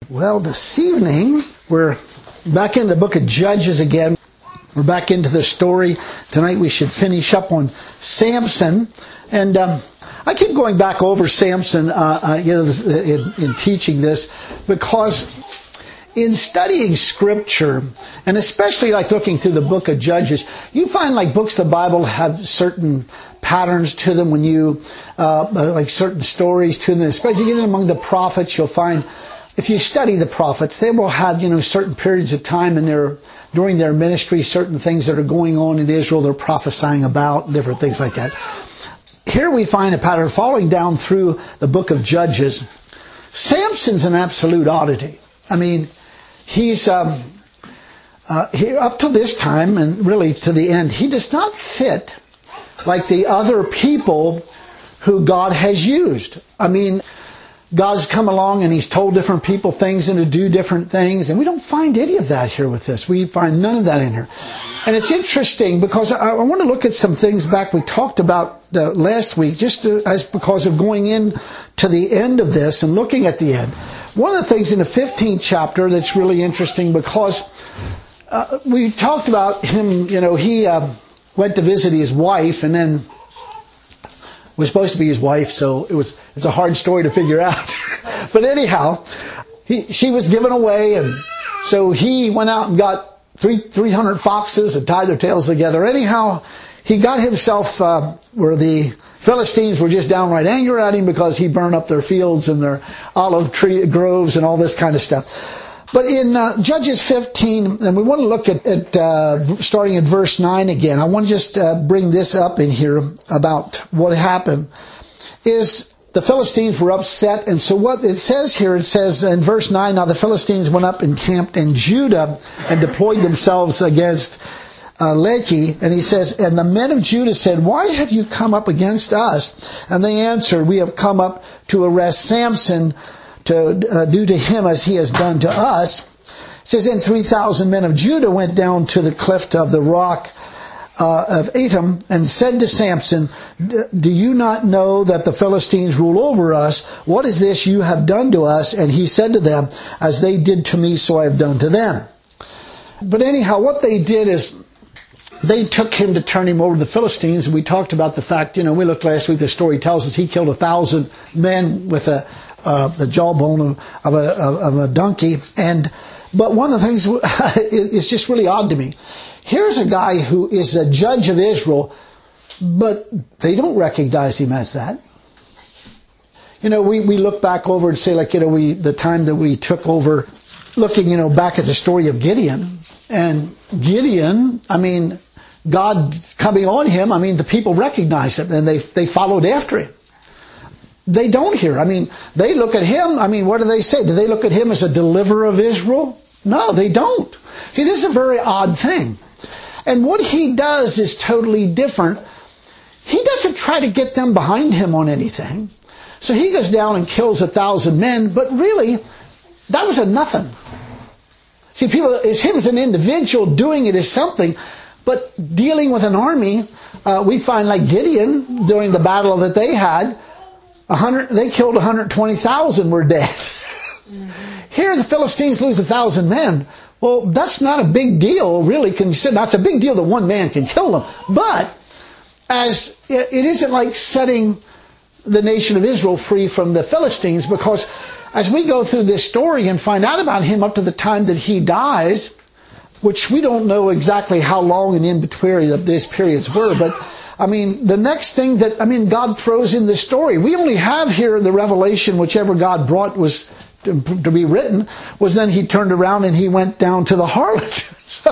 Well, this evening, we're back in the book of Judges again. We're back into the story. Tonight we should finish up on Samson. And I keep going back over Samson in teaching this, because in studying Scripture, and especially like looking through the book of Judges, you find like books of the Bible have certain patterns to them when you, like certain stories to them. Especially even among the prophets, you'll find, if you study the prophets, they will have, certain periods of time during their ministry, certain things that are going on in Israel they're prophesying about, different things like that. Here we find a pattern following down through the book of Judges. Samson's an absolute oddity. I mean, he's here up to this time, and really to the end, he does not fit like the other people who God has used. I mean, God's come along and He's told different people things and to do different things, and we don't find any of that here with this. We find none of that in here. And it's interesting because I want to look at some things back we talked about last week, because of going in to the end of this and looking at the end. One of the things in the 15th chapter that's really interesting, because we talked about him, he went to visit his wife, and then was supposed to be his wife, so it's a hard story to figure out. But anyhow, she was given away, and so he went out and got 300 foxes and tied their tails together. Anyhow, he got himself where the Philistines were just downright angry at him because he burned up their fields and their olive tree groves and all this kind of stuff. But in Judges 15, and we want to look at starting at verse 9 again. I want to just bring this up in here about what happened. Is the Philistines were upset, and so what it says here, it says in verse 9, now the Philistines went up and camped in Judah and deployed themselves against Lachish, and he says, and the men of Judah said, why have you come up against us? And they answered, we have come up to arrest Samson, to do to him as he has done to us. It says, then 3,000 men of Judah went down to the cliff of the rock of Etam and said to Samson, do you not know that the Philistines rule over us? What is this you have done to us? And he said to them, as they did to me, so I have done to them. But anyhow, what they did is they took him to turn him over to the Philistines. And we talked about the fact, we looked last week, the story tells us he killed 1,000 men with the jawbone of a donkey. But one of the things is just really odd to me. Here's a guy who is a judge of Israel, but they don't recognize him as that. We look back over and say, the time that we took over, looking, back at the story of Gideon. And Gideon, God coming on him, the people recognized him and they followed after him. They don't here. They look at him. What do they say? Do they look at him as a deliverer of Israel? No, they don't. See, this is a very odd thing. And what he does is totally different. He doesn't try to get them behind him on anything. So he goes down and kills 1,000 men, but really, that was a nothing. See, it's him as an individual doing it is something, but dealing with an army, we find like Gideon, during the battle that they had, they killed 120,000 were dead. Here the Philistines lose 1,000 men. Well, that's not a big deal, really. That's a big deal that one man can kill them. But as it isn't like setting the nation of Israel free from the Philistines, because as we go through this story and find out about him up to the time that he dies, which we don't know exactly how long and in between these periods were, but the next thing that, God throws in this story, we only have here the revelation, whichever God brought was to be written, was then he turned around and he went down to the harlot.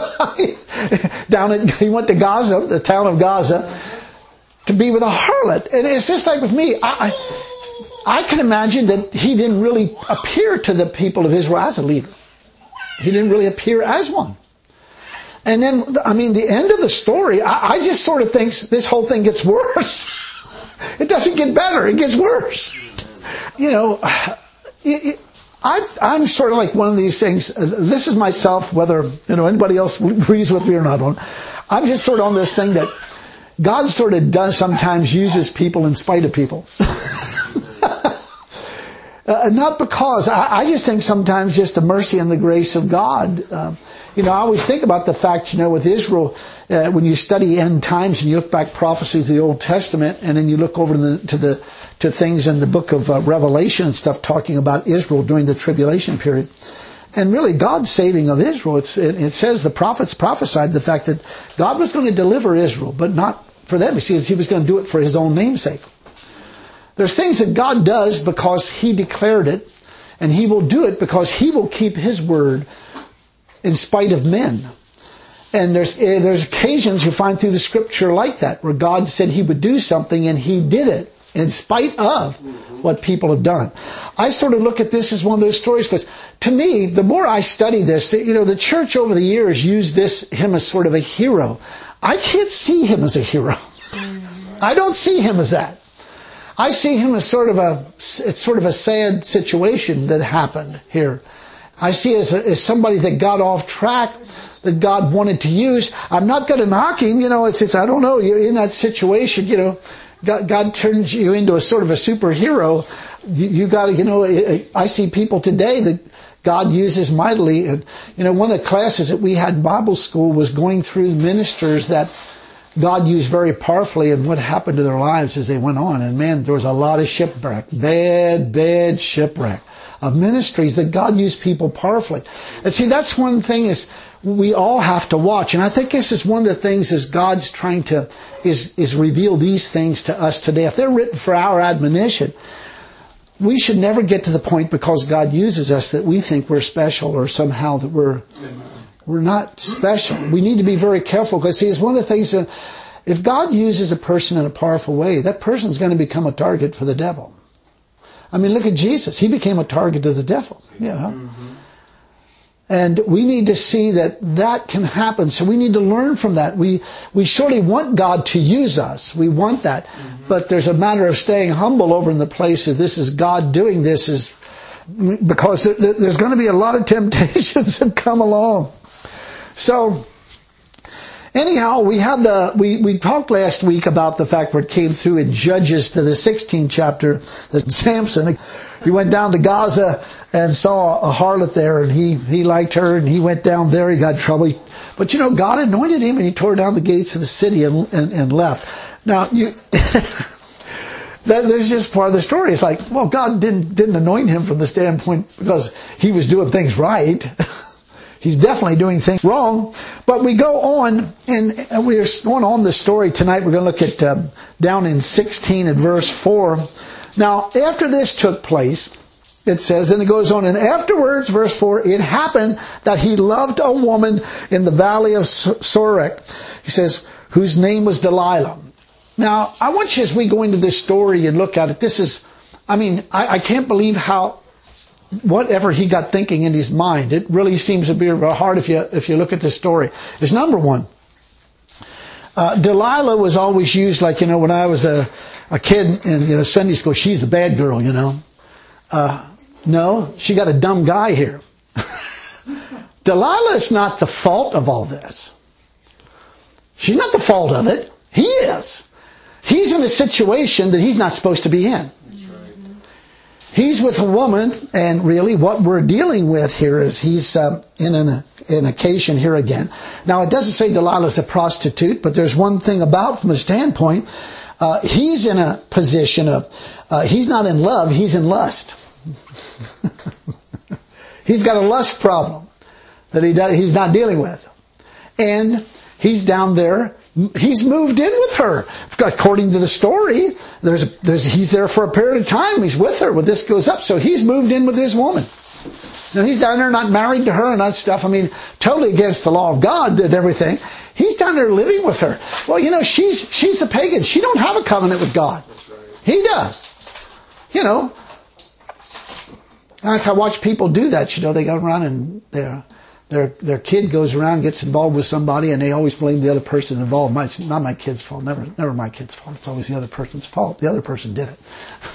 He went to Gaza, the town of Gaza, to be with a harlot. And it's just like with me, I can imagine that he didn't really appear to the people of Israel as a leader. He didn't really appear as one. And then, the end of the story, I just sort of think this whole thing gets worse. It doesn't get better, it gets worse. I'm sort of like one of these things, this is myself, whether, anybody else agrees with me or not. I'm just sort of on this thing that God sort of does sometimes uses people in spite of people. Not because, I just think sometimes just the mercy and the grace of God. I always think about the fact, with Israel, when you study end times and you look back prophecies of the Old Testament, and then you look over to things in the book of Revelation and stuff talking about Israel during the tribulation period. And really God's saving of Israel, it says the prophets prophesied the fact that God was going to deliver Israel, but not for them. You see, He was going to do it for His own namesake. There's things that God does because He declared it, and He will do it because He will keep His word in spite of men. And there's occasions you find through the Scripture like that, where God said He would do something and He did it in spite of what people have done. I sort of look at this as one of those stories because to me, the more I study this, the church over the years used him as sort of a hero. I can't see Him as a hero. I don't see Him as that. I see Him as it's sort of a sad situation that happened here. I see it as somebody that got off track, that God wanted to use. I'm not going to knock Him, it's I don't know, you're in that situation, God turns you into a sort of a superhero. You got to, I see people today that God uses mightily. And, one of the classes that we had in Bible school was going through ministers that God used very powerfully and what happened to their lives as they went on. And man, there was a lot of shipwreck, bad shipwreck of ministries that God used people powerfully. And see, that's one thing is we all have to watch. And I think this is one of the things is God's trying to, is reveal these things to us today. If they're written for our admonition, we should never get to the point because God uses us that we think we're special or somehow that we're not special. We need to be very careful because see, it's one of the things that if God uses a person in a powerful way, that person's going to become a target for the devil. I mean, look at Jesus. He became a target of the devil, And we need to see that can happen. So we need to learn from that. We surely want God to use us. We want that. But there's a matter of staying humble over in the place of this is God doing this is because there's going to be a lot of temptations that come along. So anyhow, we talked last week about the fact where it came through in Judges to the 16th chapter that Samson, he went down to Gaza and saw a harlot there and he liked her and he went down there, he got in trouble. But God anointed him and he tore down the gates of the city and left. Now, there's just part of the story. It's like, well, God didn't anoint him from the standpoint because he was doing things right. He's definitely doing things wrong. But we go on, and we're going on the story tonight. We're going to look at down in 16 and verse 4. Now, after this took place, it says, and it goes on, and afterwards, verse 4, it happened that he loved a woman in the valley of Sorek, he says, whose name was Delilah. Now, I want you, as we go into this story and look at it, I can't believe how, whatever he got thinking in his mind, it really seems to be hard if you look at this story. Is number one, Delilah was always used like, when I was a kid in, Sunday school, she's the bad girl, No, she got a dumb guy here. Delilah is not the fault of all this. She's not the fault of it. He is. He's in a situation that he's not supposed to be in. He's with a woman, and really what we're dealing with here is he's in an occasion here again. Now, it doesn't say Delilah's a prostitute, but there's one thing about from a standpoint, he's in a position of, he's not in love, he's in lust. He's got a lust problem that he's not dealing with. And he's down there. He's moved in with her. According to the story, he's there for a period of time. He's with her when this goes up. So he's moved in with his woman. Now he's down there not married to her and that stuff. Totally against the law of God and everything. He's down there living with her. Well, she's the pagan. She don't have a covenant with God. He does. I watch people do that. They go around and their kid goes around, gets involved with somebody, and they always blame the other person involved. It's not my kid's fault. Never my kid's fault. It's always the other person's fault. The other person did it.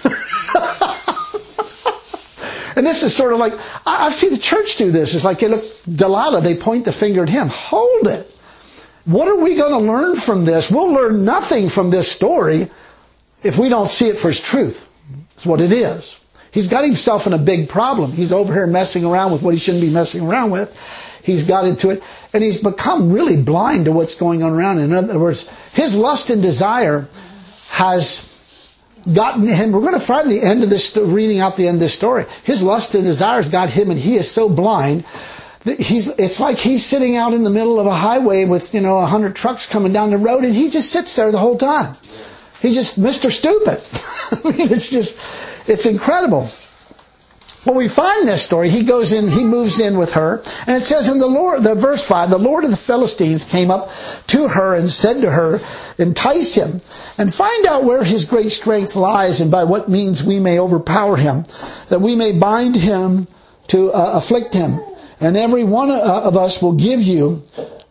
And this is sort of like, I've seen the church do this. It's like, look, Delilah, they point the finger at him. Hold it. What are we going to learn from this? We'll learn nothing from this story if we don't see it for its truth. It's what it is. He's got himself in a big problem. He's over here messing around with what he shouldn't be messing around with. He's got into it, and he's become really blind to what's going on around him. In other words, his lust and desire has gotten him. We're going to find the end of this, reading out the end of this story. His lust and desires got him, and he is so blind that it's like he's sitting out in the middle of a highway with, 100 trucks coming down the road, and he just sits there the whole time. He's just Mr. Stupid. I mean, it's incredible. Well, we find this story. He moves in with her, and it says in verse 5, the Lord of the Philistines came up to her and said to her, entice him, and find out where his great strength lies, and by what means we may overpower him, that we may bind him to afflict him. And every one of us will give you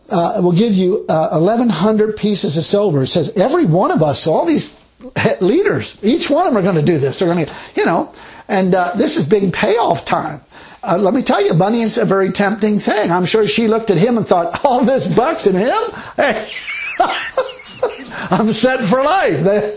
1,100 pieces of silver. It says every one of us, so all these leaders, each one of them are going to do this. They're going to, and this is big payoff time. Let me tell you, money is a very tempting thing. I'm sure she looked at him and thought, all this bucks in him? Hey, I'm set for life.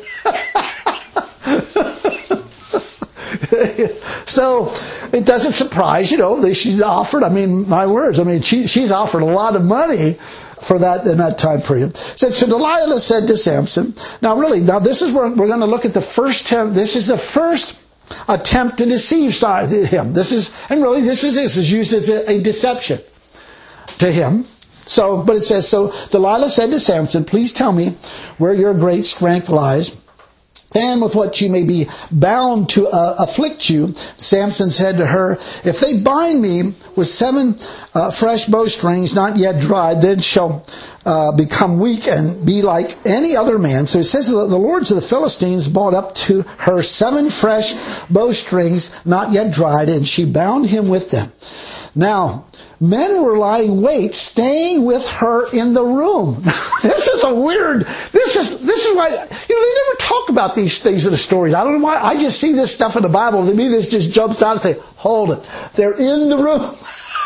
So it doesn't surprise, she's offered, my words, she's offered a lot of money for that in that time period. So Delilah said to Samson, now this is where we're going to look at the first attempt. This is the first attempt to deceive him. This is used as a deception to him. But it says, so Delilah said to Samson, please tell me where your great strength lies, and with what you may be bound to afflict you. Samson said to her, if they bind me with 7 fresh bowstrings not yet dried, then shall become weak and be like any other man. So it says that the lords of the Philistines brought up to her 7 fresh bowstrings not yet dried, and she bound him with them. Now, men were lying wait, staying with her in the room. This is why, they never talk about these things in the stories. I don't know why. I just see this stuff in the Bible. To me, this just jumps out and say, hold it. They're in the room.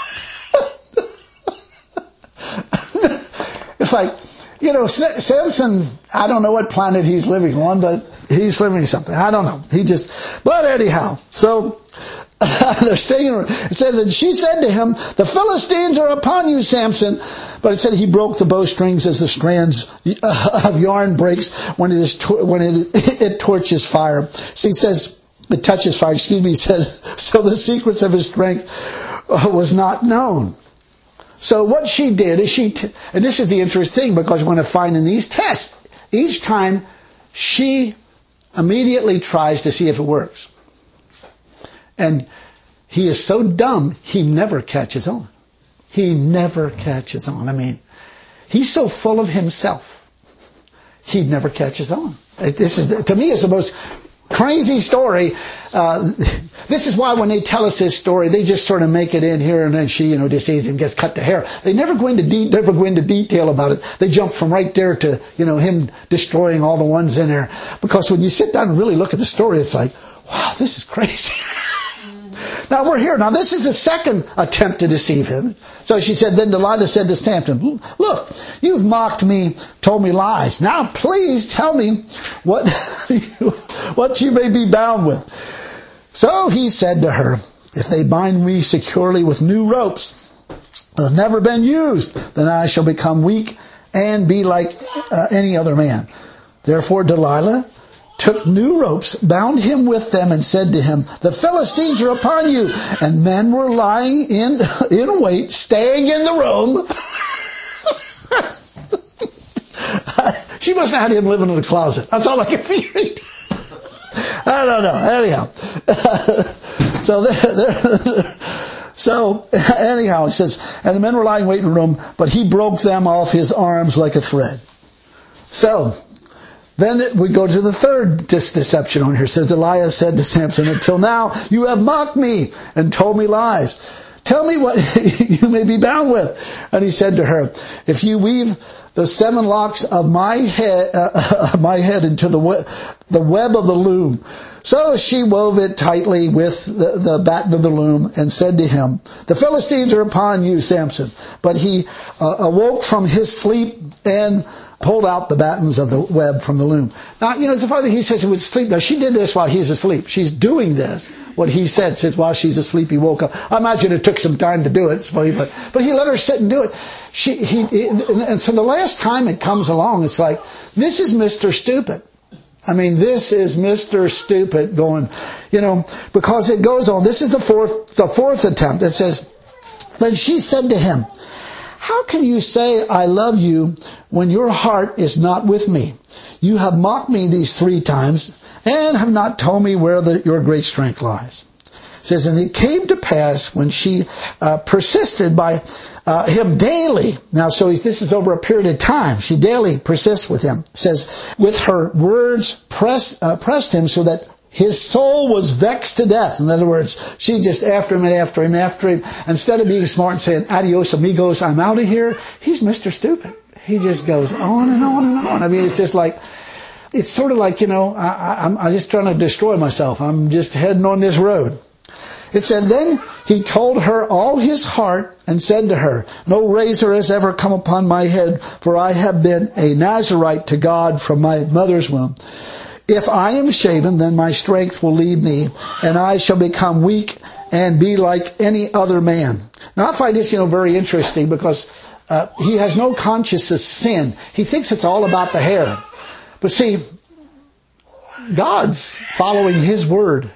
It's like, Samson, I don't know what planet he's living on, but he's living something. I don't know. But anyhow, so they're staying. It says, and she said to him, the Philistines are upon you, Samson. But it said he broke the bowstrings as the strands of yarn breaks when it torches fire. So he says, it touches fire, he says, so the secrets of his strength was not known. So what she did is and this is the interesting thing, because we're going to find in these tests, each time she immediately tries to see if it works. And he is so dumb, he never catches on. He never catches on. He's so full of himself, he never catches on. To me, it's the most crazy story. This is why when they tell us this story, they just sort of make it in here, and then she, deceives and gets cut to hair. They never go into detail about it. They jump from right there to, him destroying all the ones in there. Because when you sit down and really look at the story, it's like, wow, this is crazy. Now we're here. Now this is the second attempt to deceive him. So she said, then Delilah said to Samson, look, you've mocked me, told me lies. Now please tell me what you may be bound with. So he said to her, if they bind me securely with new ropes that have never been used, then I shall become weak and be like any other man. Therefore Delilah took new ropes, bound him with them, and said to him, the Philistines are upon you. And men were lying in wait, staying in the room. She must have had him living in the closet. That's all I can figure. I don't know. Anyhow. So anyhow, it says, and the men were lying in wait in the room, but he broke them off his arms like a thread. So, then we go to the third deception on here. It says, Delilah said to Samson, until now you have mocked me and told me lies. Tell me what you may be bound with. And he said to her, if you weave the 7 locks of my head into the web of the loom. So she wove it tightly with the batten of the loom and said to him, the Philistines are upon you, Samson. But he awoke from his sleep and pulled out the battens of the web from the loom. Now, the father, he says he would sleep. Now, she did this while he's asleep. She's doing this what he said. Says while she's asleep, he woke up. I imagine it took some time to do it, but he let her sit and do it. And so the last time it comes along, it's like, this is Mr. Stupid. I mean, this is Mr. Stupid going, because it goes on. This is the fourth attempt. It says, then she said to him, how can you say I love you when your heart is not with me? You have mocked me these 3 times and have not told me where your great strength lies. It says, and it came to pass when she persisted by him daily. Now, this is over a period of time. She daily persists with him. It says, with her words pressed him so that his soul was vexed to death. In other words, she just after him and after him, Instead of being smart and saying, adios amigos, I'm out of here, he's Mr. Stupid. He just goes on and on and on. I mean, it's just like, it's sort of like, I'm just trying to destroy myself. I'm just heading on this road. It said, then he told her all his heart and said to her, no razor has ever come upon my head, for I have been a Nazarite to God from my mother's womb. If I am shaven, then my strength will leave me, and I shall become weak and be like any other man. Now I find this, very interesting because he has no conscience of sin. He thinks it's all about the hair. But see, God's following His word.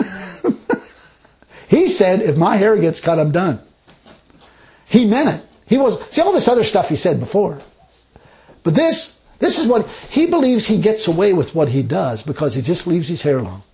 He said, if my hair gets cut, I'm done. He meant it. See all this other stuff he said before. But this is what, he believes he gets away with what he does because he just leaves his hair long.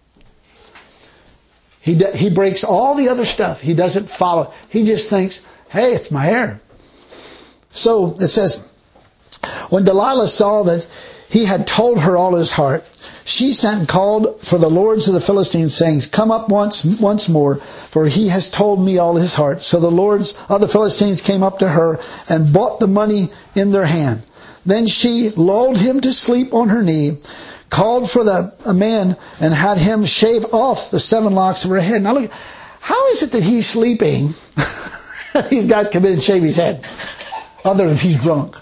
He breaks all the other stuff. He doesn't follow. He just thinks, hey, it's my hair. So it says, when Delilah saw that he had told her all his heart, she sent and called for the lords of the Philistines, saying, come up once more, for he has told me all his heart. So the lords of the Philistines came up to her and bought the money in their hand. Then she lulled him to sleep on her knee, called for a man, and had him shave off the 7 locks of her head. Now look, how is it that he's sleeping? He's got to come in and shave his head, other than he's drunk.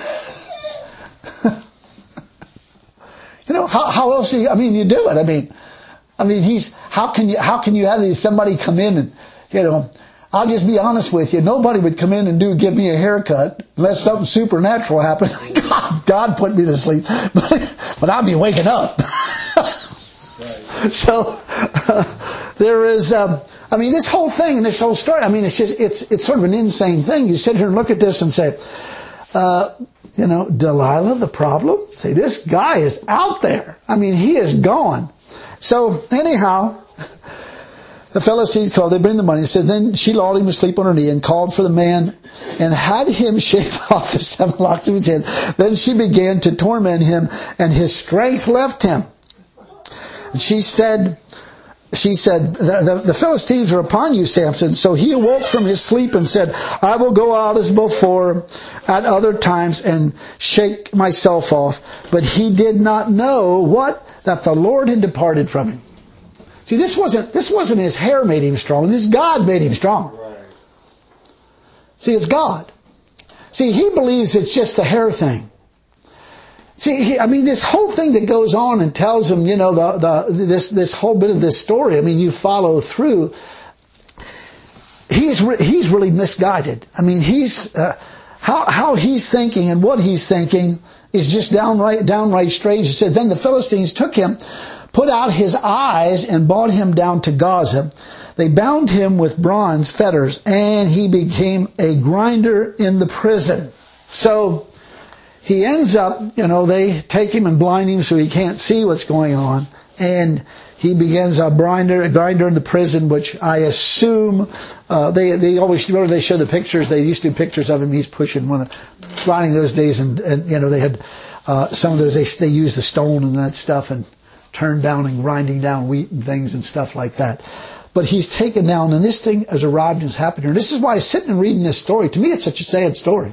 How else you do it? How can you have somebody come in and, I'll just be honest with you, nobody would come in and give me a haircut unless something supernatural happened. God put me to sleep, but I'd be waking up. So, there is, this whole thing and this whole story, it's sort of an insane thing. You sit here and look at this and say, Delilah, the problem? Say, this guy is out there. He is gone. So, anyhow, the Philistines called, they bring the money. It said, then she lulled him to sleep on her knee and called for the man and had him shave off the 7 locks of his head. Then she began to torment him and his strength left him. And she said, the Philistines are upon you, Samson. So he awoke from his sleep and said, I will go out as before at other times and shake myself off. But he did not know that the Lord had departed from him. See, this wasn't his hair made him strong. This God made him strong. Right. See, it's God. See, he believes it's just the hair thing. See, this whole thing that goes on and tells him, this whole bit of this story, you follow through. He's really misguided. How he's thinking and what he's thinking is just downright strange. It says, then the Philistines took him, put out his eyes, and brought him down to Gaza. They bound him with bronze fetters, and he became a grinder in the prison. So, he ends up, they take him and blind him so he can't see what's going on. And he begins a grinder in the prison, which I assume, they always, remember they show the pictures, they used to do pictures of him, he's pushing one of grinding those days, and they had, some of those, they used the stone and that stuff and turned down and grinding down wheat and things and stuff like that. But he's taken down, and this thing has arrived and has happened here. And this is why I sit and reading this story. To me, it's such a sad story.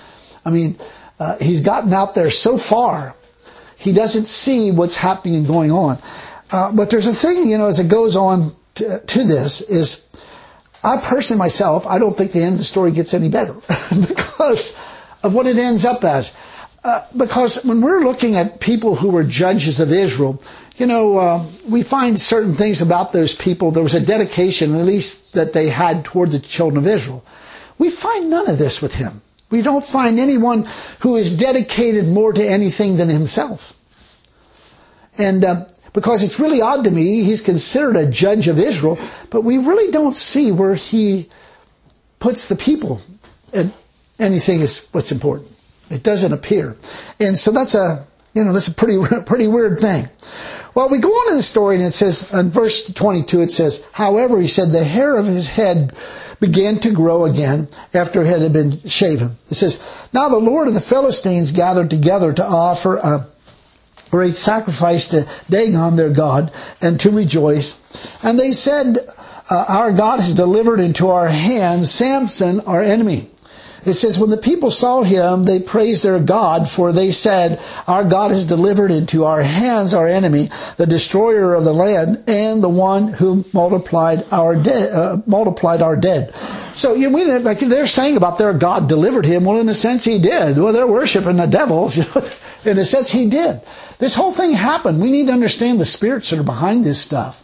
He's gotten out there so far, he doesn't see what's happening and going on. But there's a thing, as it goes on to this, is I personally myself, I don't think the end of the story gets any better because of what it ends up as. Because when we're looking at people who were judges of Israel, we find certain things about those people. There was a dedication, at least that they had toward the children of Israel. We find none of this with him. We don't find anyone who is dedicated more to anything than himself. And because it's really odd to me, he's considered a judge of Israel, but we really don't see where he puts the people and anything is what's important. It doesn't appear. And so that's a pretty weird thing. Well, we go on in the story and it says, in verse 22, it says, however, he said, the hair of his head began to grow again after it had been shaven. It says, now the Lord of the Philistines gathered together to offer a great sacrifice to Dagon, their god, and to rejoice. And they said, our God has delivered into our hands Samson, our enemy. It says, when the people saw him, they praised their God, for they said, our God has delivered into our hands our enemy, the destroyer of the land, and the one who multiplied our dead. So like they're saying about their God delivered him. Well, in a sense, he did. Well, they're worshiping the devil. In a sense, he did. This whole thing happened. We need to understand the spirits that are behind this stuff.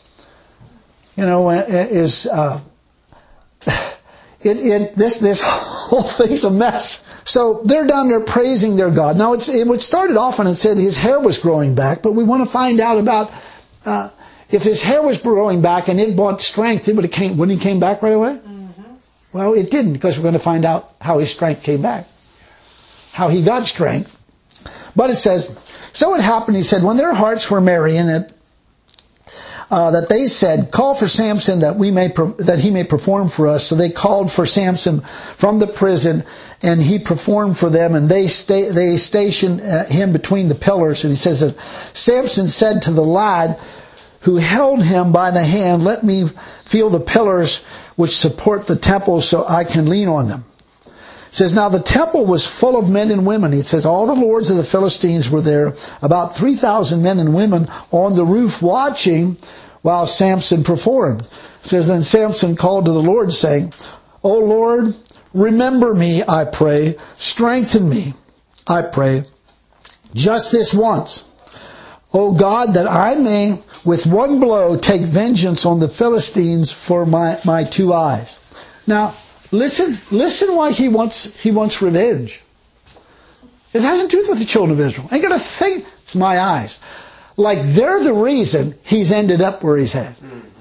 This whole thing's a mess. So they're down there praising their God. Now it started off and it said his hair was growing back, but we want to find out about if his hair was growing back and it brought strength, wouldn't he came back right away? Mm-hmm. Well, it didn't, because we're going to find out how his strength came back, how he got strength. But it says, so it happened, he said, when their hearts were merry in it, that they said, call for Samson that he may perform for us. So they called for Samson from the prison, and he performed for them, and they stationed him between the pillars. And he says that Samson said to the lad who held him by the hand, let me feel the pillars which support the temple so I can lean on them. It says, now the temple was full of men and women. It says, all the lords of the Philistines were there, about 3,000 men and women on the roof watching while Samson performed. It says, then Samson called to the Lord, saying, O Lord, remember me, I pray. Strengthen me, I pray. Just this once. O God, that I may with one blow take vengeance on the Philistines for my two eyes. Now, listen why he wants revenge. It has to do with the children of Israel. I ain't got to think it's my eyes. Like they're the reason he's ended up where he's at.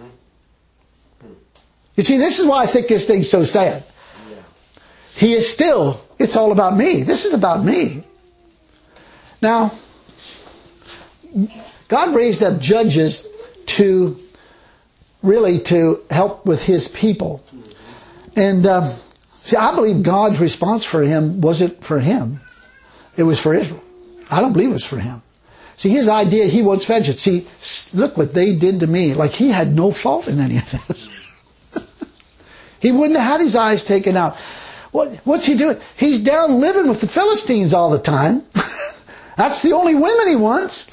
You see, this is why I think this thing's so sad. He is still, it's all about me. This is about me. Now, God raised up judges to help with his people. And see, I believe God's response for him wasn't for him. It was for Israel. I don't believe it was for him. See, his idea, he wants vengeance. See, look what they did to me. Like he had no fault in any of this. He wouldn't have had his eyes taken out. What's he doing? He's down living with the Philistines all the time. That's the only women he wants.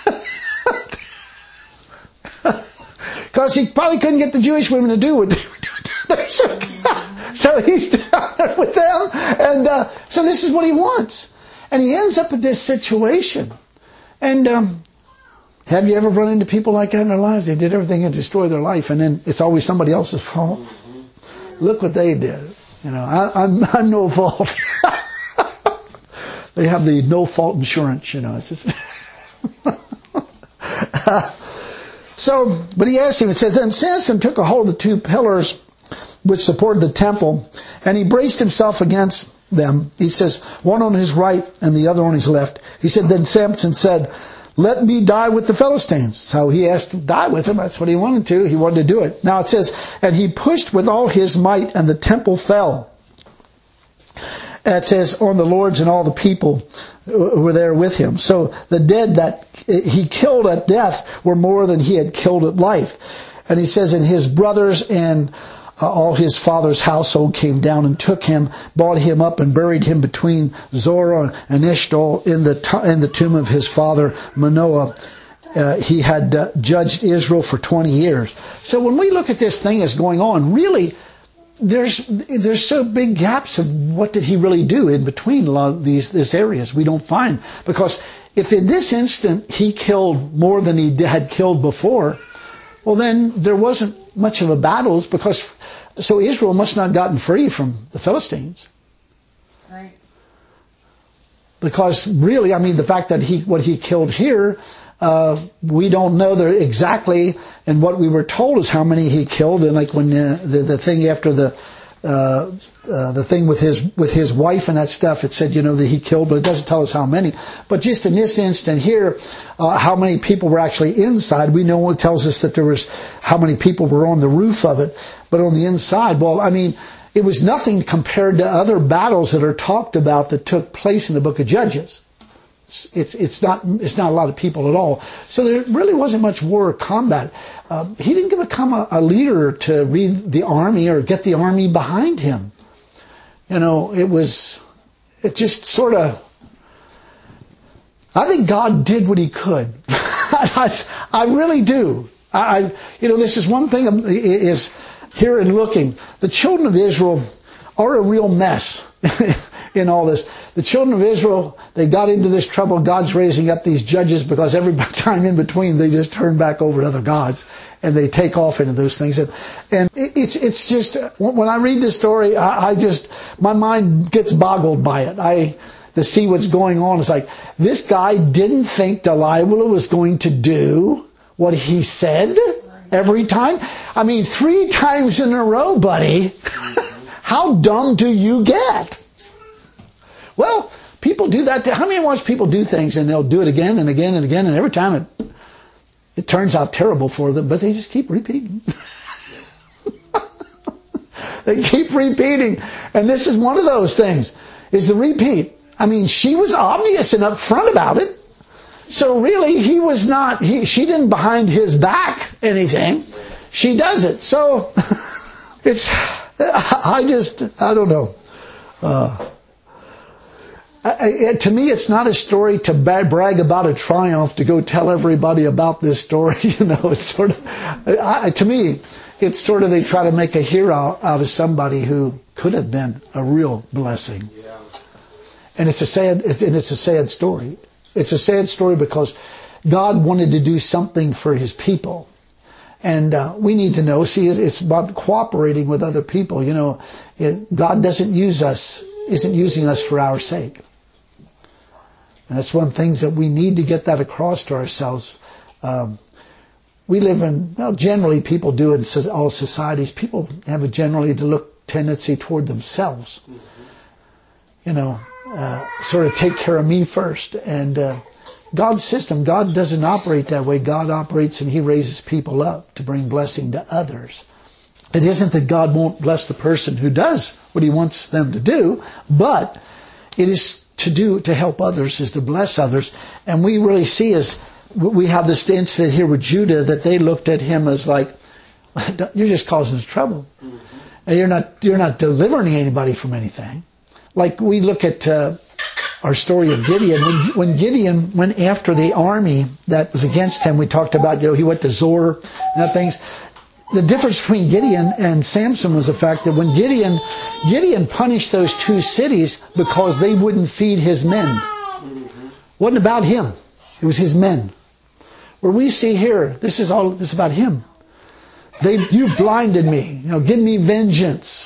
Because he probably couldn't get the Jewish women to do what they were doing. So he's down there with them. And so this is what he wants. And he ends up in this situation. And have you ever run into people like that in their lives? They did everything to destroy their life, and then it's always somebody else's fault. Look what they did. I'm no fault. They have the no fault insurance. It's just but he asked him. It says, then Samson took a hold of the two pillars which supported the temple, and he braced himself against them. He says, one on his right and the other on his left. He said, then Samson said, let me die with the Philistines. So he asked to die with them. That's what he wanted to. He wanted to do it. Now it says, and he pushed with all his might, and the temple fell. And it says, on the lords and all the people who were there with him. So the dead that he killed at death were more than he had killed at life. And he says, and his brothers and all his father's household came down and took him, brought him up and buried him between Zorah and Eshtaol in the tomb of his father Manoah. He had judged Israel for 20 years. So when we look at this thing that's going on, really, there's so big gaps of what did he really do in between a lot of these areas we don't find, because if in this instant he killed more than he had killed before, well then there wasn't much of a battle, because so Israel must not have gotten free from the Philistines. Right. Because really, I mean, the fact that what he killed here, we don't know exactly, and what we were told is how many he killed, and like when the thing after the thing with his wife and that stuff, it said, that he killed, but it doesn't tell us how many. But just in this instant here, how many people were actually inside, we know it tells us that there was how many people were on the roof of it, but on the inside, well, I mean, it was nothing compared to other battles that are talked about that took place in the book of Judges. It's not a lot of people at all. So there really wasn't much war or combat. He didn't become a leader to lead the army or get the army behind him. It just sort of, I think God did what he could. I really do. This is one thing is here in looking, the children of Israel are a real mess in all this. The children of Israel, they got into this trouble. God's raising up these judges because every time in between they just turn back over to other gods and they take off into those things. And it's just, when I read this story, my mind gets boggled by it. To see what's going on. It's like, this guy didn't think Delilah was going to do what he said every time. I mean, 3 times in a row, buddy. How dumb do you get? Well, people do that. How many watch people do things and they'll do it again and again and again, and every time it turns out terrible for them, but they just keep repeating. They keep repeating. And this is one of those things, is the repeat. I mean, she was obvious and upfront about it. So really, she didn't behind his back anything. She does it. So, I don't know. To me, it's not a story to brag about a triumph, to go tell everybody about this story. It's sort of, to me, it's sort of, they try to make a hero out of somebody who could have been a real blessing. Yeah. And it's a sad story. It's a sad story because God wanted to do something for his people. And we need to know, it's about cooperating with other people. God isn't using us for our sake. And that's one of the things that we need to get that across to ourselves. We live in, generally people do it in all societies. People have a generally tendency toward themselves. Sort of take care of me first. And God's system, God doesn't operate that way. God operates and he raises people up to bring blessing to others. It isn't that God won't bless the person who does what he wants them to do, but it is to help others, is to bless others. And we really see we have this incident here with Judah, that they looked at him as like, you're just causing us trouble. Mm-hmm. And you're not delivering anybody from anything. Like we look at our story of Gideon. When Gideon went after the army that was against him, we talked about, he went to Zor and other things. The difference between Gideon and Samson was the fact that when Gideon punished those 2 cities because they wouldn't feed his men. Mm-hmm. It wasn't about him. It was his men. Where we see here, this is about him. You blinded me. Give me vengeance.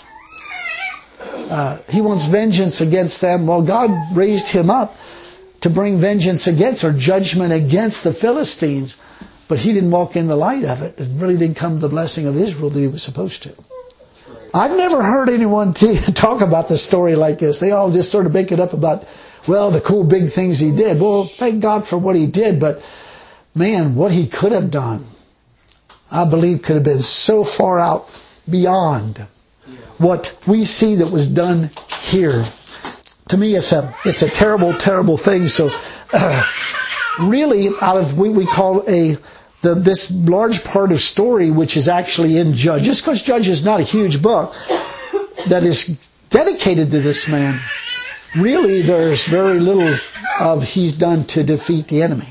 He wants vengeance against them. Well, God raised him up to bring vengeance against, or judgment against, the Philistines. But he didn't walk in the light of it. It really didn't come to the blessing of Israel that he was supposed to. I've never heard anyone talk about the story like this. They all just sort of make it up about, the cool big things he did. Well, thank God for what he did, but man, what he could have done, I believe could have been so far out beyond what we see that was done here. To me, it's a terrible, terrible thing. So, really, out of what we call this large part of story, which is actually in Judges, because Judges is not a huge book that is dedicated to this man. Really, there's very little of he's done to defeat the enemy,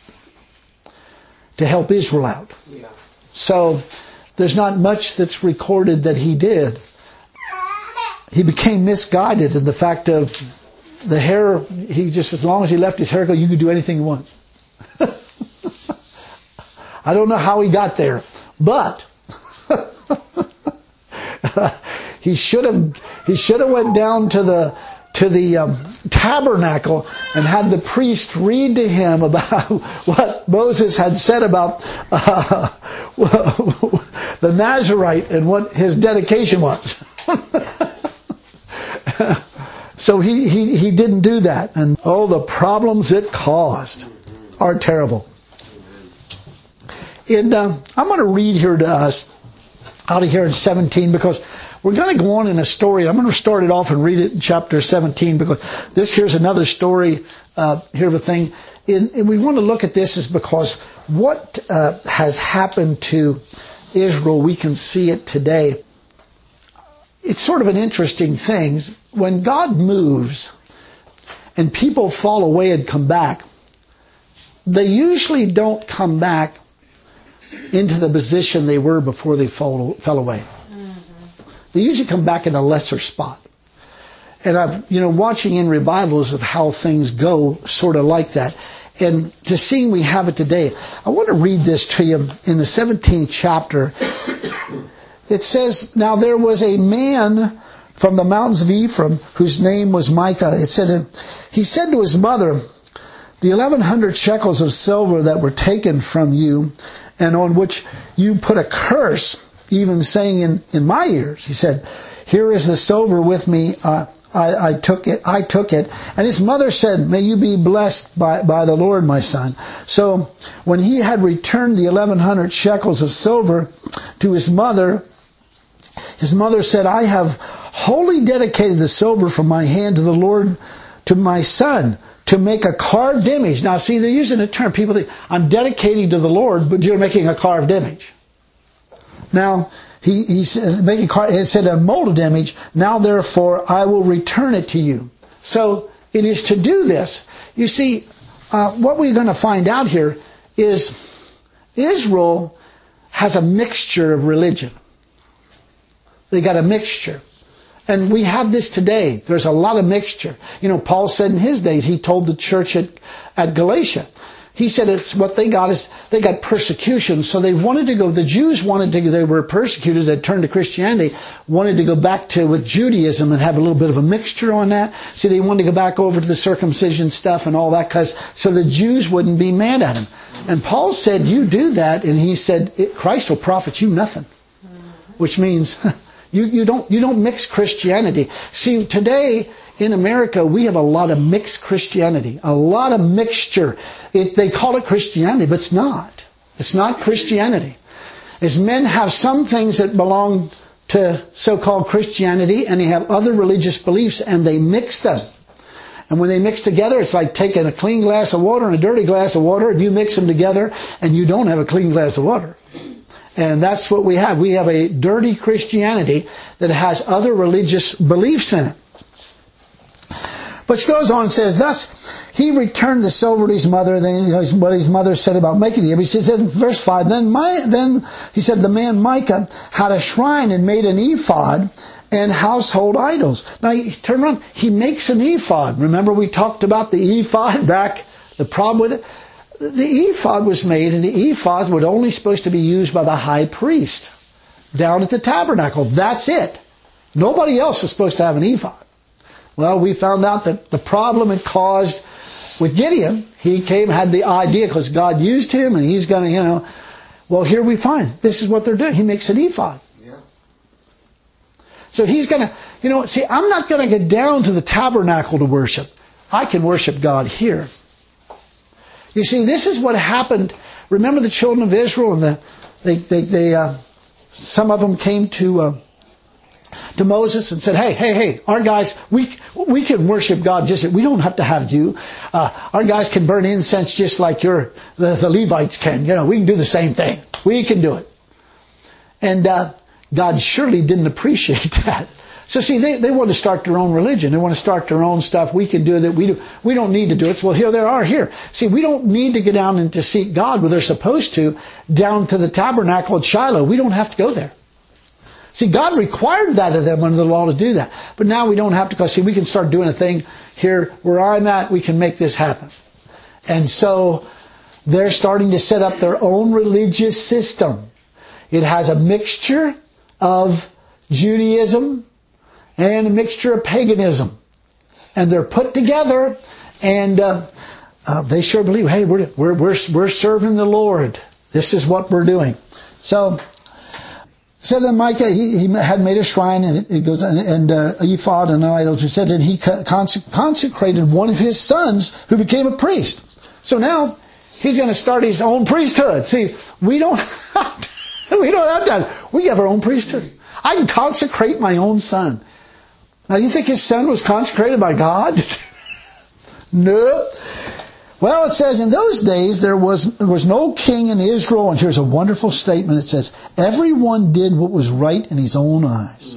to help Israel out. Yeah. So, there's not much that's recorded that he did. He became misguided in the fact of the hair, he just, as long as he left his hair go, you could do anything you want. I don't know how he got there, but he should have went down to the tabernacle and had the priest read to him about what Moses had said about the Nazirite and what his dedication was. So he didn't do that, and the problems it caused are terrible. And I'm going to read here to us out of here in 17, because we're going to go on in a story. I'm going to start it off and read it in chapter 17, because here's another story here of a thing. And we want to look at this is because what has happened to Israel, we can see it today. It's sort of an interesting thing. When God moves and people fall away and come back, they usually don't come back into the position they were before they fell away. They usually come back in a lesser spot. And I've, watching in revivals of how things go, sort of like that. And just seeing we have it today, I want to read this to you in the 17th chapter. It says, "Now there was a man from the mountains of Ephraim whose name was Micah." It said, he said to his mother, "The 1,100 shekels of silver that were taken from you, and on which you put a curse, even saying in my ears," he said, "Here is the silver with me. I took it. And his mother said, "May you be blessed by the Lord, my son." So when he had returned the 1,100 shekels of silver to his mother said, "I have wholly dedicated the silver from my hand to the Lord, to my son, to make a carved image." Now see, they're using a term. People think, I'm dedicating to the Lord, but you're making a carved image. Now, he said, it said a molded image. "Now therefore I will return it to you." So it is to do this. You see, what we're going to find out here is Israel has a mixture of religion. They got a mixture. And we have this today. There's a lot of mixture. Paul said in his days, he told the church at Galatia, he said it's what they got is they got persecution. So they wanted to go, the Jews they were persecuted, had turned to Christianity, wanted to go back with Judaism and have a little bit of a mixture on that. See, they wanted to go back over to the circumcision stuff and all that, so the Jews wouldn't be mad at him. And Paul said, you do that, and he said, Christ will profit you nothing. Which means, you don't mix Christianity. See, today in America, we have a lot of mixed Christianity, a lot of mixture. They call it Christianity, but it's not. It's not Christianity. As men have some things that belong to so-called Christianity, and they have other religious beliefs, and they mix them. And when they mix together, it's like taking a clean glass of water and a dirty glass of water, and you mix them together, and you don't have a clean glass of water. And that's what we have. We have a dirty Christianity that has other religious beliefs in it. But she goes on and says, "Thus he returned the silver to his mother." Then what his mother said about making it. He says in verse 5, then he said the man Micah had a shrine and made an ephod and household idols. Now you turn around, he makes an ephod. Remember we talked about the ephod back, the problem with it? The ephod was made, and the ephod was only supposed to be used by the high priest down at the tabernacle. That's it. Nobody else is supposed to have an ephod. Well, we found out that the problem it caused with Gideon, he had the idea because God used him, and he's going to, well, here we find this is what they're doing. He makes an ephod. Yeah. So he's going to, see, I'm not going to get down to the tabernacle to worship. I can worship God here. You see, this is what happened. Remember the children of Israel, and some of them came to Moses and said, "Hey, our guys, we can worship God we don't have to have you. Our guys can burn incense just like the Levites can. We can do the same thing. We can do it." And God surely didn't appreciate that. So see, they want to start their own religion. They want to start their own stuff. We can do that. We don't need to do it. Well, here they are here. See, we don't need to get down and to seek God where they're supposed to, down to the tabernacle at Shiloh. We don't have to go there. See, God required that of them under the law to do that. But now we don't have to, because see, we can start doing a thing here where I'm at, we can make this happen. And so they're starting to set up their own religious system. It has a mixture of Judaism and a mixture of paganism. And they're put together, and they sure believe, hey, we're serving the Lord. This is what we're doing. So then Micah, he had made a shrine, and it goes, and ephod and idols. It said that he consecrated one of his sons who became a priest. So now he's going to start his own priesthood. See, we don't have that. We have our own priesthood. I can consecrate my own son. Now, you think his son was consecrated by God? No. Well, it says, in those days there was no king in Israel, and here's a wonderful statement. It says, everyone did what was right in his own eyes.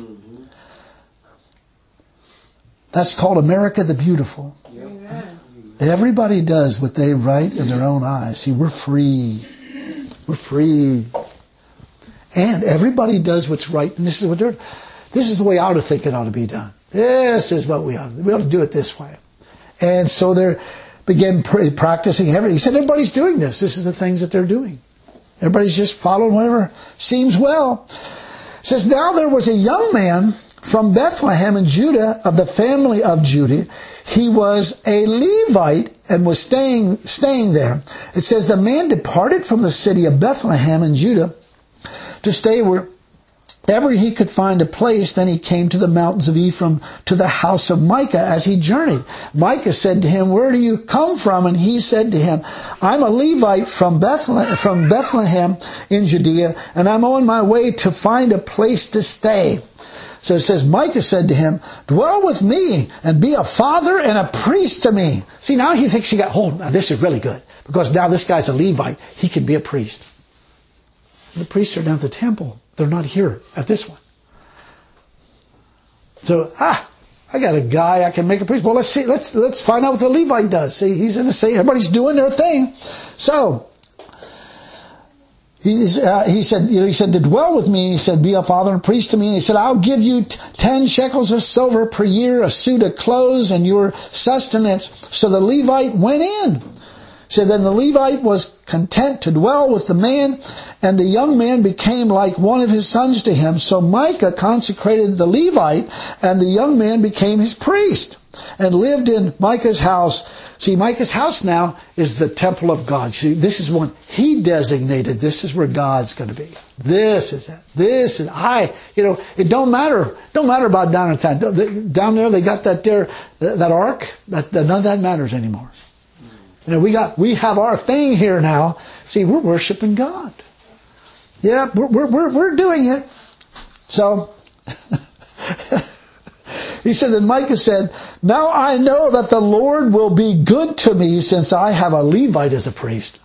That's called America the Beautiful. Amen. Everybody does what they right in their own eyes. See, we're free. We're free. And everybody does what's right, and this is the way I ought to think it ought to be done. This is what we ought to do it this way. And so they began practicing everything. He said, everybody's doing this. This is the things that they're doing. Everybody's just following whatever seems well. It says, now there was a young man from Bethlehem in Judah, of the family of Judah. He was a Levite and was staying there. It says, the man departed from the city of Bethlehem in Judah to stay wherever he could find a place. Then he came to the mountains of Ephraim, to the house of Micah as he journeyed. Micah said to him, where do you come from? And he said to him, I'm a Levite from Bethlehem in Judea, and I'm on my way to find a place to stay. So it says, Micah said to him, dwell with me and be a father and a priest to me. See, now he thinks he got, now this is really good, because now this guy's a Levite. He can be a priest. The priests are down at the temple. They're not here at this one. So, I got a guy I can make a priest. Well, let's see. Let's find out what the Levite does. See, he's in the same. Everybody's doing their thing. So, he said, to dwell with me. He said, be a father and priest to me. And he said, I'll give you 10 shekels of silver per year, a suit of clothes, and your sustenance. So the Levite went in. So then the Levite was content to dwell with the man, and the young man became like one of his sons to him. So Micah consecrated the Levite, and the young man became his priest, and lived in Micah's house. See, Micah's house now is the temple of God. See, this is one he designated. This is where God's going to be. This is it. This is it don't matter. Don't matter about down at that. Down there they got that ark. None of that matters anymore. We have our thing here now. See, we're worshiping God. Yeah, we're doing it. So, he said, and Micah said, now I know that the Lord will be good to me since I have a Levite as a priest.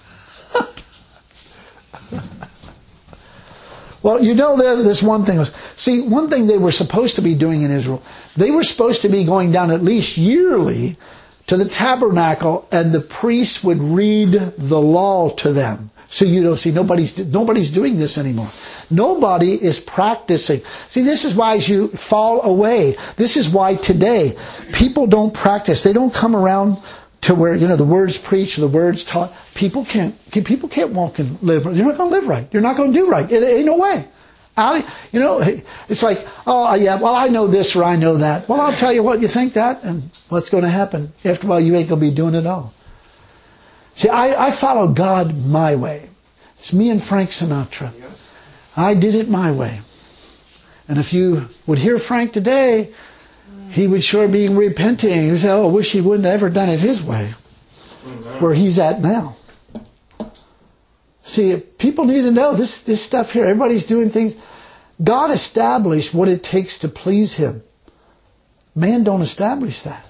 Well, this one thing was, see, one thing they were supposed to be doing in Israel, they were supposed to be going down at least yearly to the tabernacle, and the priests would read the law to them. So nobody's doing this anymore. Nobody is practicing. See, this is why you fall away. This is why today people don't practice. They don't come around to where, the words preached, the words taught. People can't walk and live. You're not going to live right. You're not going to do right. It ain't no way. It's like, oh yeah, well I know this or I know that. Well, I'll tell you what, you think that, and what's going to happen? After a while, you ain't going to be doing it all. See, I follow God my way. It's me and Frank Sinatra. I did it my way. And if you would hear Frank today, he would sure be repenting. He would say, I wish he wouldn't have ever done it his way. Where he's at now. See, people need to know this stuff here. Everybody's doing things. God established what it takes to please Him. Man don't establish that.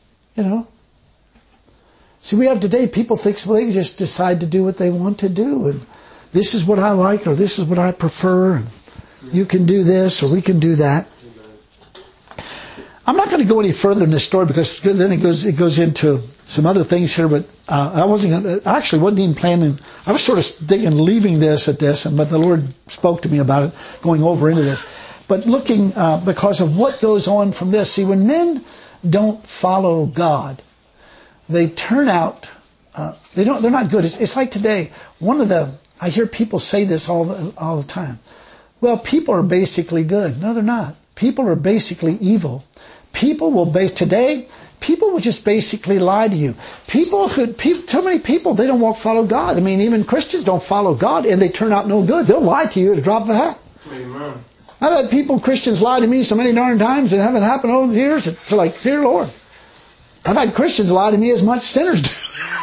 See, we have today, people think they just decide to do what they want to do. And this is what I like, or this is what I prefer. And you can do this, or we can do that. I'm not going to go any further in this story, because then it goes into some other things here, but I actually wasn't even planning. I was sort of thinking leaving this at this, but the Lord spoke to me about it, going over into this. But looking, because of what goes on from this, see, when men don't follow God, they turn out, they're not good. It's like today, I hear people say this all the time. Well, people are basically good. No, they're not. People are basically evil. People will just basically lie to you. So many people, they don't follow God. I mean, even Christians don't follow God, and they turn out no good. They'll lie to you at a drop of a hat. Amen. I've had Christians lie to me so many darn times, and it haven't happened over the years. It's like, dear Lord. I've had Christians lie to me as much as sinners do.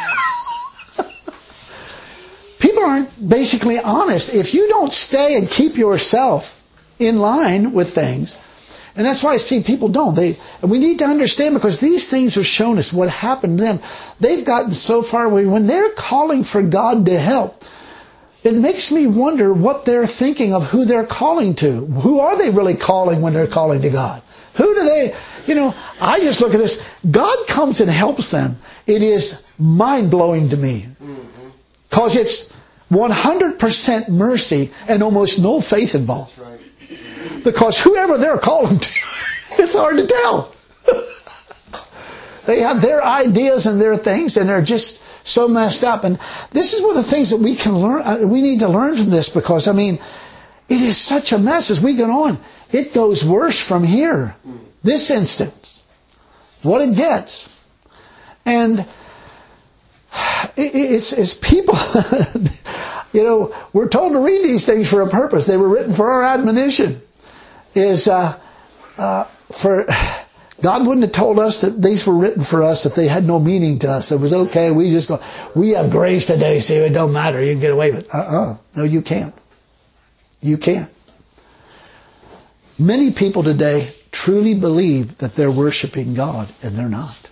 People aren't basically honest. If you don't stay and keep yourself in line with things, and that's why I see people don't. We need to understand, because these things are shown us what happened to them. They've gotten so far away. When they're calling for God to help, it makes me wonder what they're thinking of who they're calling to. Who are they really calling when they're calling to God? Who do they... I just look at this. God comes and helps them. It is mind-blowing to me. Because it's 100% mercy and almost no faith involved. That's right. Because whoever they're calling to, it's hard to tell. They have their ideas and their things, and they're just so messed up. And this is one of the things that we can learn. We need to learn from this, because, it is such a mess as we go on. It goes worse from here. This instance, what it gets. And it's people, we're told to read these things for a purpose. They were written for our admonition. God wouldn't have told us that these were written for us if they had no meaning to us. It was okay, we have grace today, so it don't matter, you can get away with it. No, you can't. You can't. Many people today truly believe that they're worshiping God, and they're not.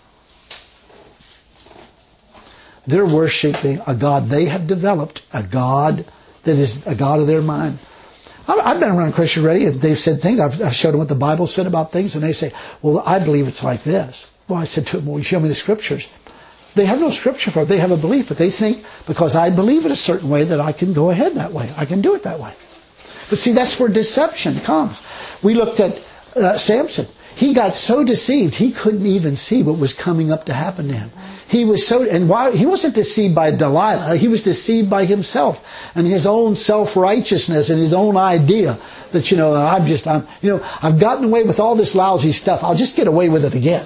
They're worshiping a God they have developed, a God that is a God of their mind. I've been around Christians already, and they've said things. I've showed them what the Bible said about things, and they say, well, I believe it's like this. Well, I said to them, well, show me the scriptures. They have no scripture for it. They have a belief, but they think because I believe it a certain way that I can go ahead that way. I can do it that way. But see, that's where deception comes. We looked at Samson. He got so deceived, he couldn't even see what was coming up to happen to him. He was he wasn't deceived by Delilah. He was deceived by himself and his own self-righteousness and his own idea that, I've gotten away with all this lousy stuff. I'll just get away with it again.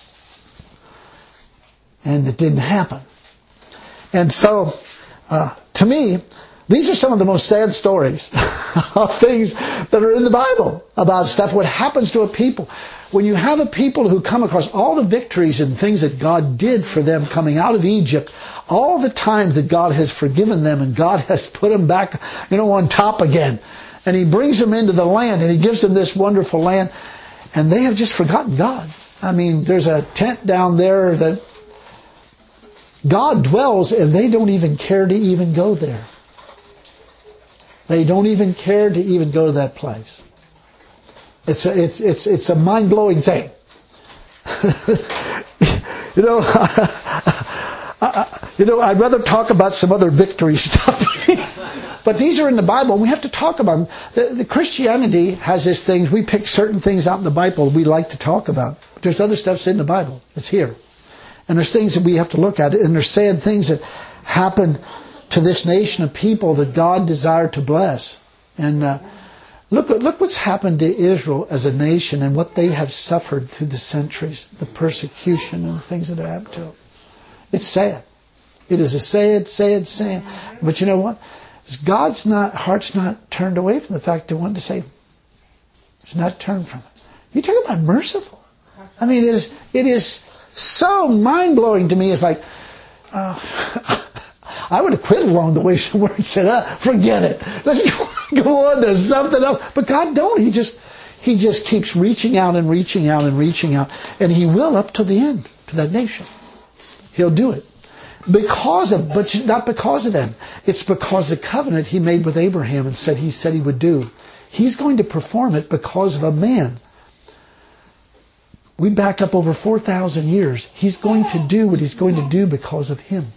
And it didn't happen. And so, to me, these are some of the most sad stories of things that are in the Bible about stuff, what happens to a people. When you have a people who come across all the victories and things that God did for them coming out of Egypt, all the times that God has forgiven them and God has put them back, on top again. And He brings them into the land and He gives them this wonderful land. And they have just forgotten God. There's a tent down there that God dwells, and they don't even care to even go there. They don't even care to even go to that place. It's a mind-blowing thing. I'd rather talk about some other victory stuff. But these are in the Bible, and we have to talk about them. The Christianity has these things. We pick certain things out in the Bible we like to talk about. But there's other stuff's in the Bible. It's here. And there's things that we have to look at. And there's sad things that happen to this nation of people that God desired to bless. And look what's happened to Israel as a nation and what they have suffered through the centuries, the persecution and the things that have happened to them. It's sad. It is a sad. But you know what? God's heart's not turned away from the fact that He wanted to save them. It's not turned from it. You talk about merciful. It is so mind-blowing to me. It's like, I would have quit along the way somewhere and said, forget it. Let's go on to something else. But God don't. He just keeps reaching out and reaching out and reaching out. And He will up to the end, to that nation. He'll do it. But not because of them. It's because the covenant He made with Abraham and He said He would do. He's going to perform it because of a man We back up over 4,000 years. He's going to do what He's going to do because of Him.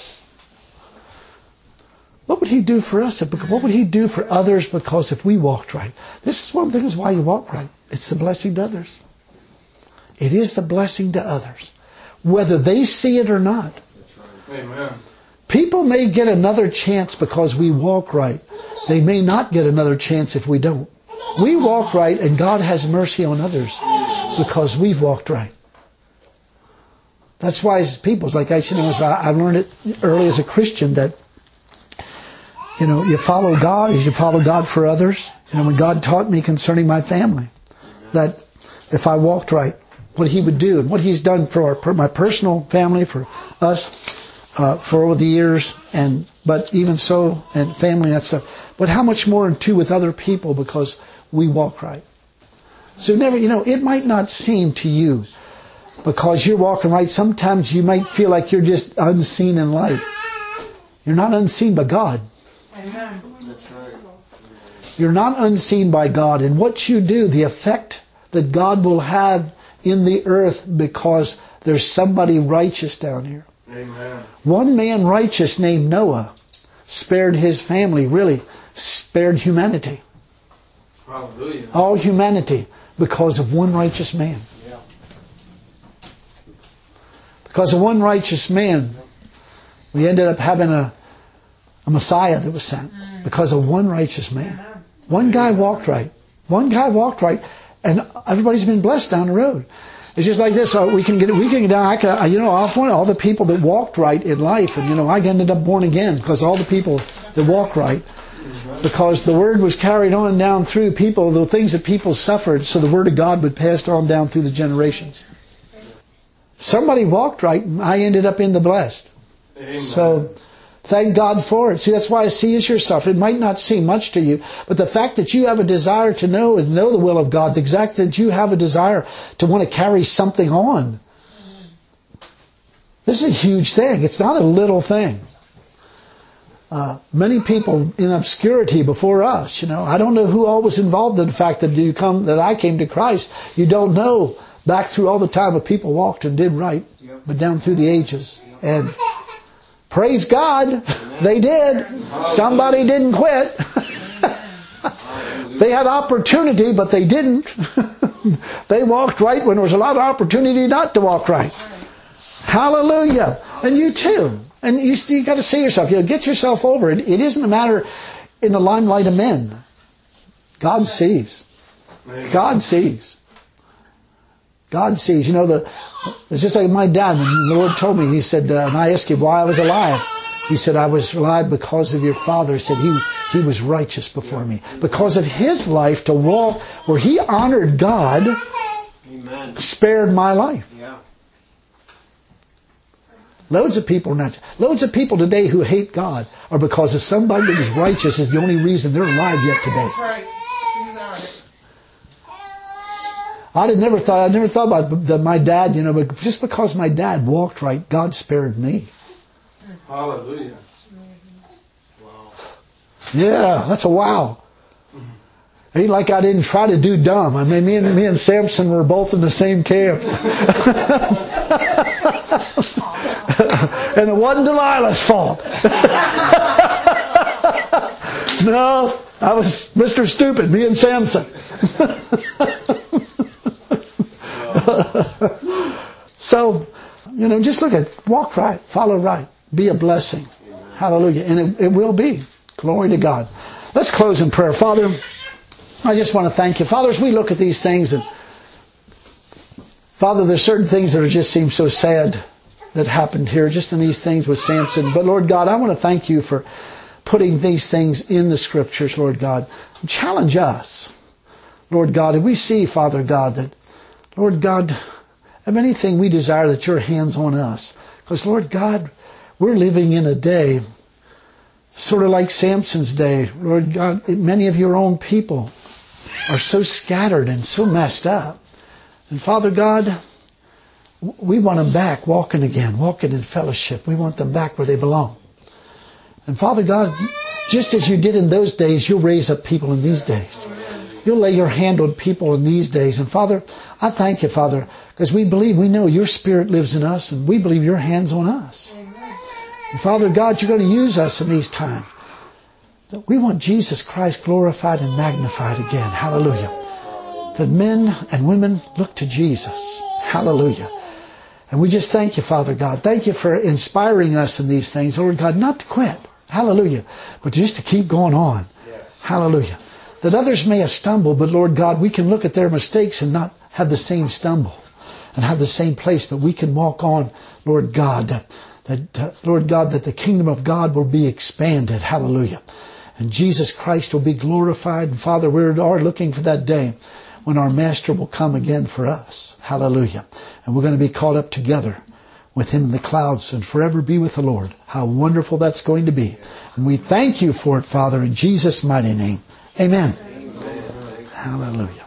What would He do for us? What would He do for others because if we walked right? This is one of the things why you walk right. It's the blessing to others. It is the blessing to others. Whether they see it or not. Amen. People may get another chance because we walk right. They may not get another chance if we don't. We walk right and God has mercy on others because we've walked right. That's why as people, like I've learned it early as a Christian that, you follow God as you follow God for others. When God taught me concerning my family, that if I walked right, what He would do and what He's done for my personal family, for us, for over the years, but even so, and family, that stuff. But how much more too with other people because we walk right. So it might not seem to you because you're walking right. Sometimes you might feel like you're just unseen in life. You're not unseen by God. Amen. That's right. You're not unseen by God. And what you do, the effect that God will have in the earth because there's somebody righteous down here. Amen. One man righteous named Noah spared his family, really spared humanity. Hallelujah. All humanity because of one righteous man. Yeah. Because of one righteous man, we ended up having a Messiah that was sent. Because of one righteous man. One guy walked right. One guy walked right. And everybody's been blessed down the road. It's just like this. We can get down. Often all the people that walked right in life, and I ended up born again because all the people that walk right, because the word was carried on down through people, the things that people suffered, so the word of God would pass on down through the generations. Somebody walked right, and I ended up in the blessed. Amen. So thank God for it. See, that's why I see as yourself. It might not seem much to you, but the fact that you have a desire to know the will of God, the exact that you have a desire to want to carry something on. This is a huge thing. It's not a little thing. Many people in obscurity before us, I don't know who all was involved in the fact that I came to Christ. You don't know back through all the time that people walked and did right, but down through the ages. And praise God, they did. Somebody didn't quit. They had opportunity, but they didn't. They walked right when there was a lot of opportunity not to walk right. Hallelujah. And you too. And you got to see yourself. Get yourself over it. It isn't a matter in the limelight of men. God sees. God sees. God sees. It's just like my dad. When the Lord told me, He said, and I asked him why I was alive. He said, I was alive because of your father. He said, he was righteous before me. Because of his life to walk where he honored God, Amen. Spared my life. Yeah. Loads of people today who hate God are because of somebody that is righteous is the only reason they're alive yet today. That's right. I never thought about my dad, but just because my dad walked right, God spared me. Hallelujah. Wow. Yeah, that's a wow. Ain't like I didn't try to do dumb. I mean, me and Samson were both in the same camp. And it wasn't Delilah's fault. No, I was Mr. Stupid, me and Samson. So, just look at, walk right, follow right, be a blessing. Hallelujah. And it will be. Glory to God. Let's close in prayer. Father, I just want to thank you. Father, as we look at these things, and Father, there's certain things that just seem so sad that happened here, just in these things with Samson. But Lord God, I want to thank you for putting these things in the Scriptures, Lord God. Challenge us, Lord God. And we see, Father God, that, Lord God, of anything we desire that your hand's on us. Because, Lord God, we're living in a day sort of like Samson's day. Lord God, many of your own people are so scattered and so messed up. And Father God, we want them back walking again, walking in fellowship. We want them back where they belong. And Father God, just as you did in those days, you'll raise up people in these days. you'll lay your hand on people in these days. And Father, I thank you, Father, because we know your Spirit lives in us, and we believe your hand's on us. And Father God, you're going to use us in these times. We want Jesus Christ glorified and magnified again. Hallelujah. That men and women look to Jesus. Hallelujah. And we just thank you, Father God. Thank you for inspiring us in these things, Lord God, not to quit. Hallelujah. But just to keep going on. Yes. Hallelujah. That others may have stumbled, but Lord God, we can look at their mistakes and not have the same stumble and have the same place, but we can walk on, Lord God, Lord God, that the kingdom of God will be expanded. Hallelujah. And Jesus Christ will be glorified. And Father, we are looking for that day when our Master will come again for us. Hallelujah. And we're going to be caught up together with Him in the clouds and forever be with the Lord. How wonderful that's going to be. And we thank you for it, Father, in Jesus' mighty name. Amen. Hallelujah.